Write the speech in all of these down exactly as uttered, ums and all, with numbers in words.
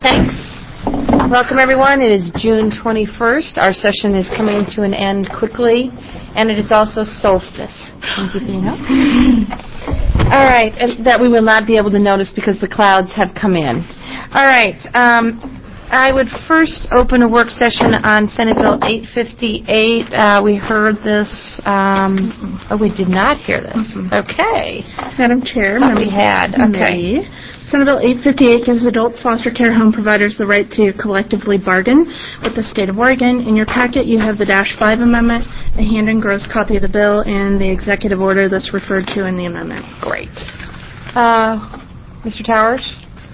Thanks. Welcome, everyone. It is June twenty-first. Our session is coming to an end quickly, and it is also solstice. Thank you for your note. All right, and that we will not be able to notice because the clouds have come in. All right. Um, I would first open a work session on Senate Bill eight fifty-eight. Uh, we heard this. Um, oh, we did not hear this. Mm-hmm. Okay. Madam Chair, Thought we had. Okay. Senate Bill eight fifty-eight gives adult foster care home providers the right to collectively bargain with the state of Oregon. In your packet, you have the Dash five Amendment, a hand and gross copy of the bill, and the executive order that's referred to in the amendment. Great. Uh, Mister Towers?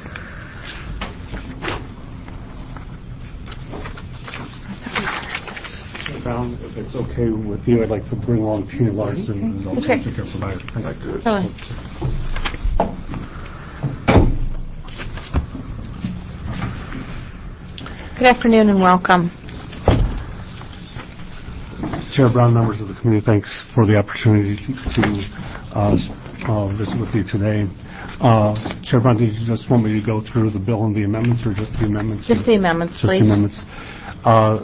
Brown, if it's okay with you, I'd like to bring along Tina Larson, adult foster care provider. Thank you. Really? Good afternoon and welcome. Chair Brown, members of the committee, thanks for the opportunity to uh, uh, visit with you today. Uh, Chair Brown, did you just want me to go through the bill and the amendments, or just the amendments? Just the amendments, just please. Just the amendments. Uh,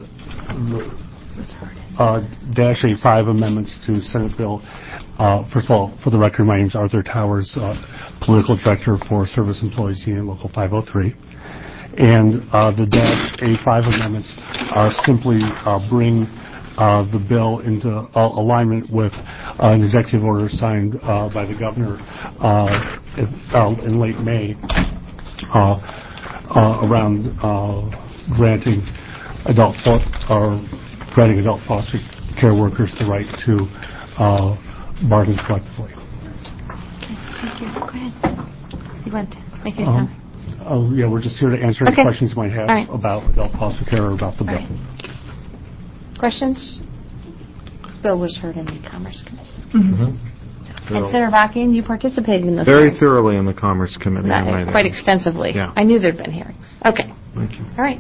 the, uh, Dash A five amendments to Senate Bill. Uh, first of all, for the record, my name is Arthur Towers, uh, Political Director for Service Employees Union Local five oh three. And uh, the Dash A five amendments uh, simply uh, bring uh, the bill into uh, alignment with uh, an executive order signed uh, by the governor uh, in, uh, in late May uh, uh, around uh, granting adult fo- or granting adult foster care workers the right to uh, bargain collectively. Okay, thank you. Go ahead. You want to make any um, comment? Oh, yeah, we're just here to answer okay. any questions you might have right. about adult foster care or about the All bill. Right. Questions? This bill was heard in the Commerce Committee. Mm-hmm. So, and Senator Bakian, you participated in this Very one. thoroughly in the Commerce Committee. Not, quite extensively. Yeah. I knew there had been hearings. Okay. Thank you. All right.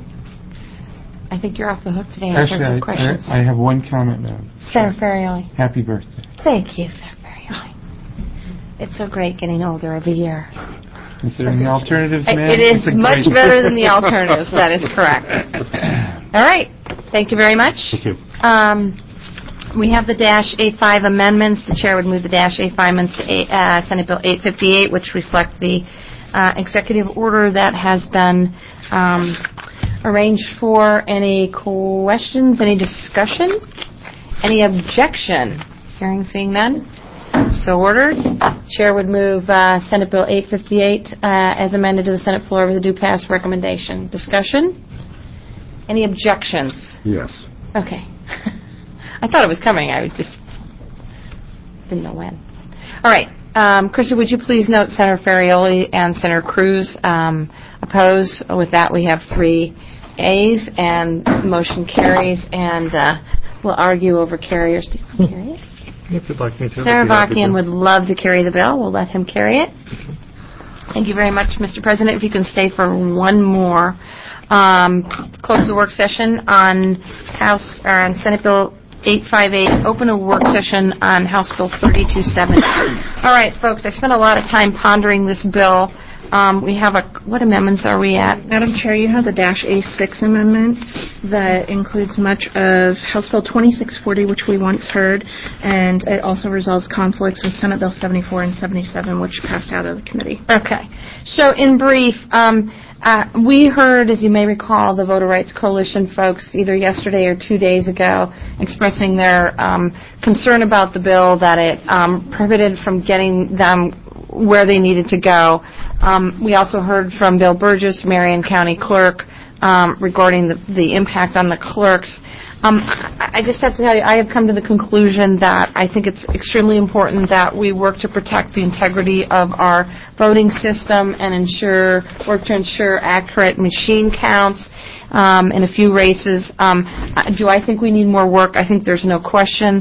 I think you're off the hook today in Actually, terms of I, questions. I, I have one comment now. Senator Ferrioli. Happy birthday. Thank you, Senator Ferrioli. It's so great getting older every year. Considering the alternatives, man. It is much better than the alternatives. That is correct. All right. Thank you very much. Thank you. Um, we have the Dash A five amendments. The chair would move the Dash A five amendments to a, uh, Senate Bill eight fifty-eight, which reflect the uh, executive order that has been um, arranged for. Any questions? Any discussion? Any objection? Hearing, seeing none. So ordered. Chair would move uh, Senate Bill eight fifty-eight uh, as amended to the Senate floor with a due pass recommendation. Discussion? Any objections? Yes. Okay. I thought it was coming. I just didn't know when. All right. Um, Krista, would you please note Senator Ferrioli and Senator Cruz um, oppose? With that, we have three A's, and motion carries, and uh, we'll argue over carriers. Do you want to carry it? If you'd like me to. Senator Bakian would love to carry the bill. We'll let him carry it. Thank you very much, Mister President. If you can stay for one more. Um, close the work session on House or on Senate Bill eight fifty-eight. Open a work session on House Bill thirty-two seventy. All right, folks. I spent a lot of time pondering this bill. Um, we have a, what amendments are we at? Madam Chair, you have the Dash A six amendment that includes much of House Bill twenty-six forty, which we once heard, and it also resolves conflicts with Senate Bill seventy-four and seventy-seven, which passed out of the committee. Okay. So in brief, um, uh, we heard, as you may recall, the Voter Rights Coalition folks either yesterday or two days ago expressing their um, concern about the bill, that it um, prohibited from getting them where they needed to go. Um, we also heard from Bill Burgess, Marion County Clerk, um, regarding the, the impact on the clerks. Um, I, I just have to tell you, I have come to the conclusion that I think it's extremely important that we work to protect the integrity of our voting system and ensure, work to ensure accurate machine counts um, in a few races. Um, do I think we need more work? I think there's no question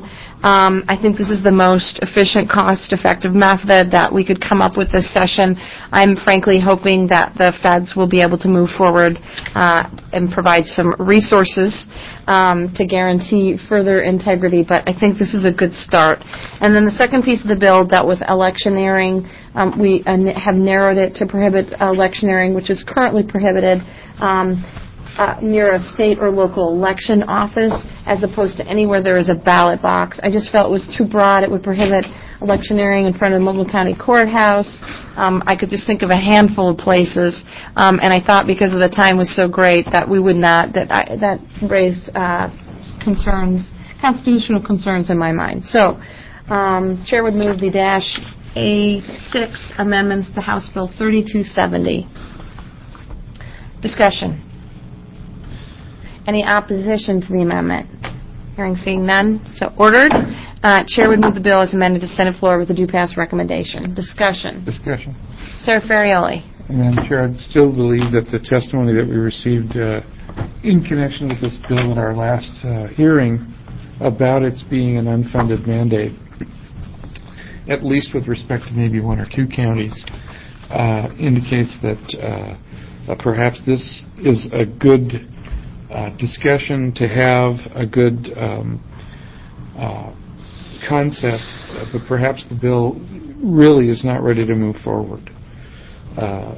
Um, I think this is the most efficient, cost-effective method that we could come up with this session. I'm frankly hoping that the feds will be able to move forward uh, and provide some resources um, to guarantee further integrity, but I think this is a good start. And then the second piece of the bill dealt with electioneering. Um, we uh, have narrowed it to prohibit electioneering, which is currently prohibited um, uh, near a state or local election office, as opposed to anywhere there is a ballot box. I just felt it was too broad. It would prohibit electioneering in front of the Multnomah County Courthouse. Um, I could just think of a handful of places, um, and I thought because of the time was so great that we would not, that I, that raised uh, concerns, constitutional concerns in my mind. So, um, Chair would move the dash A six amendments to House Bill thirty-two seventy. Discussion. Any opposition to the amendment? Hearing, seeing none, so ordered. Uh, Chair would move the bill as amended to Senate floor with a due pass recommendation. Discussion. Discussion. Senator Ferrioli. Madam Chair, I still believe that the testimony that we received uh, in connection with this bill at our last uh, hearing about its being an unfunded mandate, at least with respect to maybe one or two counties, uh, indicates that uh, uh, perhaps this is a good uh, discussion to have, a good um, uh, concept, uh, but perhaps the bill really is not ready to move forward. Uh,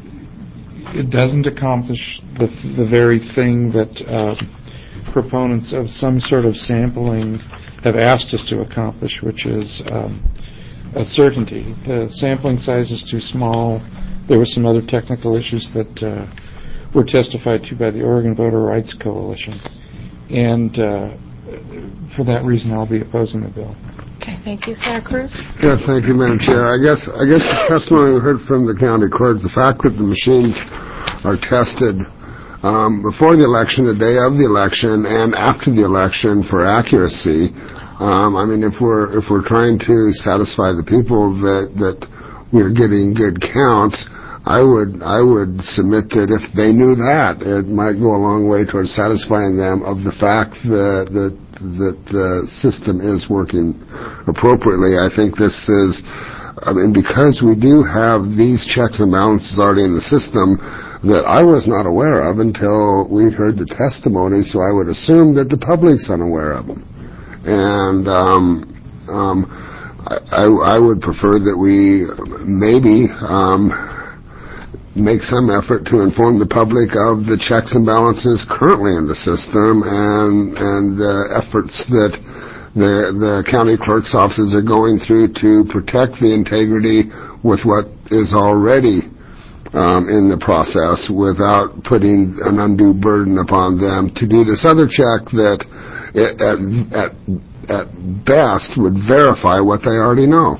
it doesn't accomplish the, the very thing that uh, proponents of some sort of sampling have asked us to accomplish, which is um, a certainty. The sampling size is too small. There were some other technical issues that uh, were testified to by the Oregon Voter Rights Coalition. And uh, for that reason, I'll be opposing the bill. Okay, thank you. Senator Cruz? Yeah, thank you, Madam Chair. I guess I guess the testimony we heard from the county clerk, the fact that the machines are tested um, before the election, the day of the election, and after the election for accuracy. Um, I mean, if we're if we're trying to satisfy the people that that we're getting good counts, I would I would submit that if they knew that, it might go a long way towards satisfying them of the fact that that that the system is working appropriately. I think this is, I mean, because we do have these checks and balances already in the system that I was not aware of until we heard the testimony, so I would assume that the public's unaware of them. And um, um, I, I, I would prefer that we maybe um, make some effort to inform the public of the checks and balances currently in the system and and the efforts that the the county clerk's offices are going through to protect the integrity with what is already um, in the process without putting an undue burden upon them to do this other check that it, at, at, at best would verify what they already know.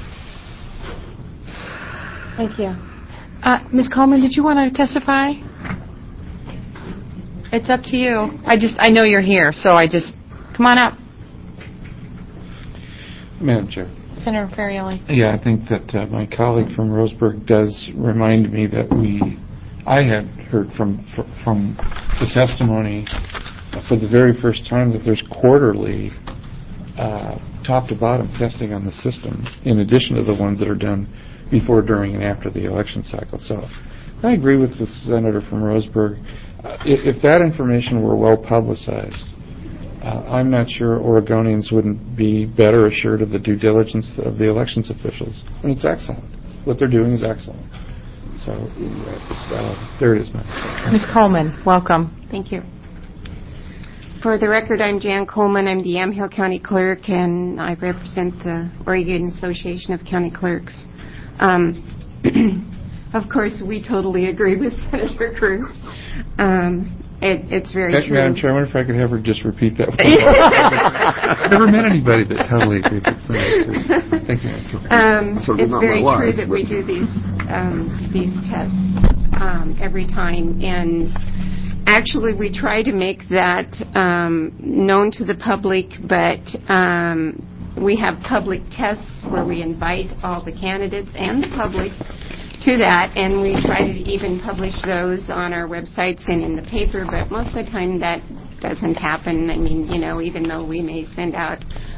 Thank you. Uh, Miz Coleman, did you want to testify? It's up to you. I just, I know you're here, so I just, come on up. Madam Chair. Senator Ferrioli. Yeah, I think that uh, my colleague from Roseburg does remind me that we, I had heard from from the testimony for the very first time that there's quarterly uh, top to bottom testing on the system, in addition to the ones that are done before, during, and after the election cycle. So I agree with the senator from Roseburg. Uh, if, if that information were well publicized, uh, I'm not sure Oregonians wouldn't be better assured of the due diligence of the elections officials. And it's excellent. What they're doing is excellent. So uh, there it is, ma'am. Miz Coleman, welcome. Thank you. For the record, I'm Jan Coleman. I'm the Yamhill County Clerk, and I represent the Oregon Association of County Clerks. Um, of course, we totally agree with Senator Cruz. Um, it, it's very Madam true. Madam Chairman, if I could have her just repeat that one. I've never met anybody that totally agreed with Senator Cruz. Thank you, Madam Chairman. Um, So it's not very my wife, true that but- we do these um, these tests um, every time, and actually we try to make that um, known to the public, but um, we have public tests where we invite all the candidates and the public to that, and we try to even publish those on our websites and in the paper, but most of the time that doesn't happen. I mean, you know, even though we may send out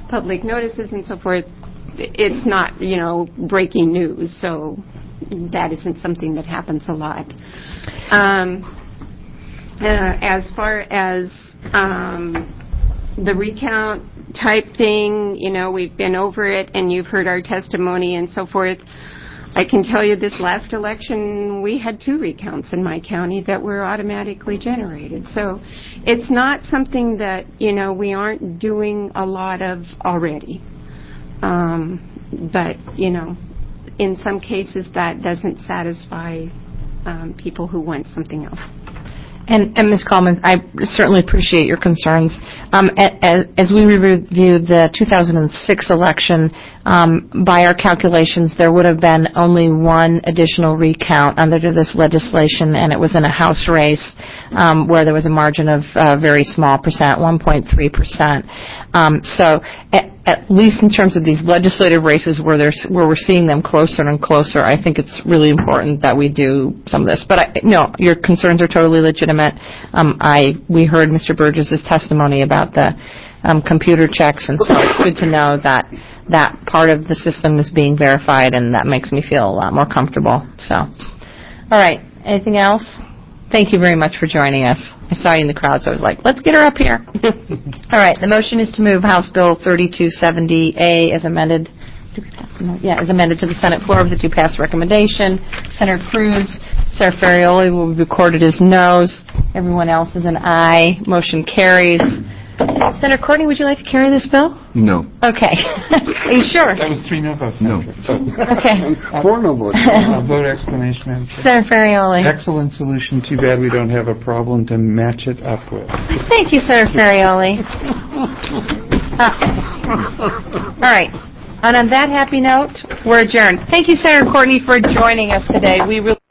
public notices and so forth, it's not, you know, breaking news, so that isn't something that happens a lot. Um, uh, as far as um, the recount type thing, you know, we've been over it and you've heard our testimony and so forth. I can tell you this last election, we had two recounts in my county that were automatically generated. So it's not something that, you know, we aren't doing a lot of already. Um, but, you know, in some cases that doesn't satisfy um, people who want something else. And, and Miz Coleman, I certainly appreciate your concerns. Um, as, as we review the two thousand six election, um, by our calculations, there would have been only one additional recount under this legislation, and it was in a House race um, where there was a margin of a very small percent, one point three percent. Um, so at, at least in terms of these legislative races where there's where we're seeing them closer and closer, I think it's really important that we do some of this. But I, no, your concerns are totally legitimate. Um, I we heard Mister Burgess's testimony about the um, computer checks, and so it's good to know that that part of the system is being verified, and that makes me feel a lot more comfortable. So, all right, anything else? Thank you very much for joining us. I saw you in the crowd, so I was like, let's get her up here. All right, the motion is to move House Bill thirty-two seventy A as amended. Yeah, as amended to the Senate floor with a do-pass recommendation. Senator Cruz, Senator Ferrioli will be recorded as no's. Everyone else is an aye. Motion carries. Senator Courtney, would you like to carry this bill? No. Okay. Are you sure? That was three no votes. No. Okay. Four no votes. Uh, vote explanation, Madam Chair. Senator Ferrioli. Excellent solution. Too bad we don't have a problem to match it up with. Thank you, Senator Ferrioli. Uh, all right. And on that happy note, we're adjourned. Thank you, Senator Courtney, for joining us today. We really